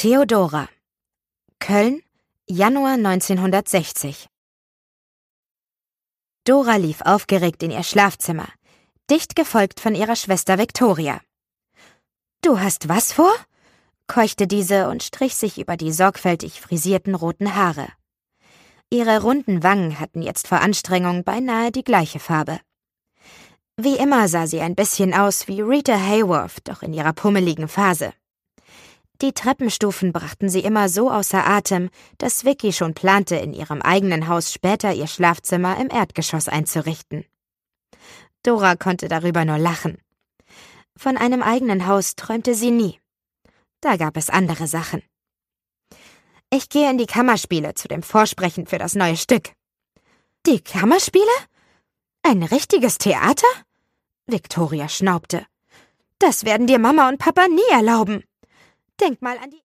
Theodora. Köln, Januar 1960. Dora lief aufgeregt in ihr Schlafzimmer, dicht gefolgt von ihrer Schwester Victoria. »Du hast was vor?« keuchte diese und strich sich über die sorgfältig frisierten roten Haare. Ihre runden Wangen hatten jetzt vor Anstrengung beinahe die gleiche Farbe. Wie immer sah sie ein bisschen aus wie Rita Hayworth, doch in ihrer pummeligen Phase. Die Treppenstufen brachten sie immer so außer Atem, dass Vicky schon plante, in ihrem eigenen Haus später ihr Schlafzimmer im Erdgeschoss einzurichten. Dora konnte darüber nur lachen. Von einem eigenen Haus träumte sie nie. Da gab es andere Sachen. »Ich gehe in die Kammerspiele zu dem Vorsprechen für das neue Stück.« »Die Kammerspiele? Ein richtiges Theater?« Victoria schnaubte. »Das werden dir Mama und Papa nie erlauben. Denk mal an die